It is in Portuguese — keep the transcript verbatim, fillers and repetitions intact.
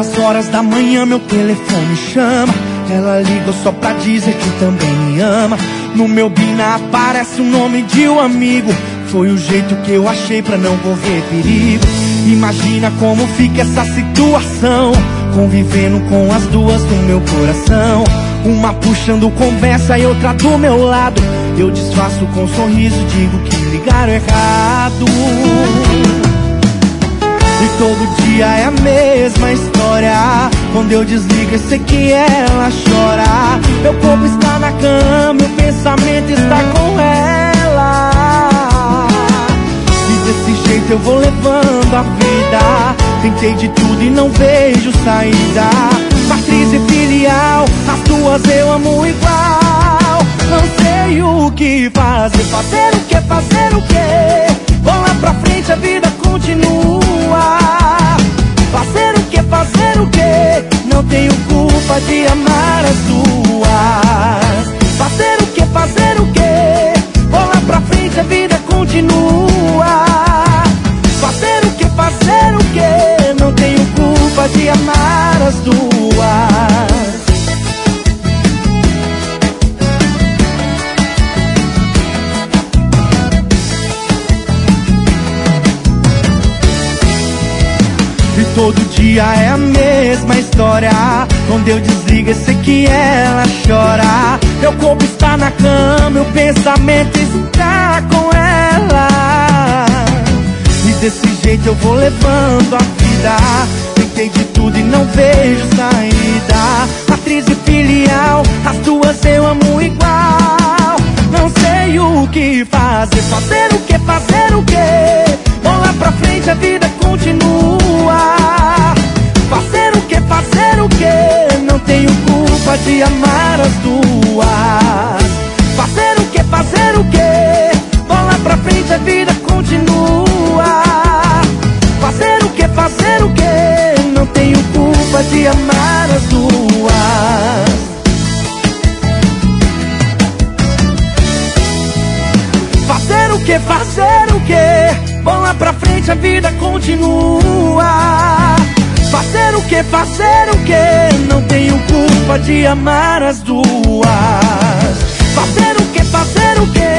Altas horas da manhã meu telefone chama. Ela ligou só pra dizer que também me ama. No meu bina aparece o nome de um amigo. Foi o jeito que eu achei pra não correr perigo. Imagina como fica essa situação, convivendo com as duas do meu coração. Uma puxando conversa e outra do meu lado. Eu disfarço com um sorriso, digo que ligaram errado. E todo dia é a mesma história. Quando eu desligo eu sei que ela chora. Meu corpo está na cama, meu pensamento está com ela. E desse jeito eu vou levando a vida. Tentei de tudo e não vejo saída. Matriz e filial, as duas eu amo igual. Não sei o que fazer, fazer o que, fazer o que. Bola pra frente, a vida continua. Fazer o que, fazer o que. Não tenho culpa de amar as duas. Fazer o que, fazer o que. Bola pra frente, a vida continua. Fazer o que, fazer o que. Não tenho culpa de amar as duas. E todo dia é a mesma história. Quando eu desligo eu sei que ela chora. Meu corpo está na cama, meu pensamento está com ela. E desse jeito eu vou levando a vida. Tentei de tudo e não vejo saída. Matriz e filial, as duas eu amo igual. Não sei o que fazer, fazer o que, fazer o que. Bola pra frente, a vida continua. Fazer o que, fazer o que. Não tenho culpa de amar as duas. Fazer o que, fazer o que. Bola pra frente, a vida continua. Fazer o que, fazer o que. Não tenho culpa de amar as duas. Fazer o que, fazer o que. Bola pra frente, a vida continua. Fazer o que, fazer o que. Não tenho culpa de amar as duas. Fazer o que, fazer o que.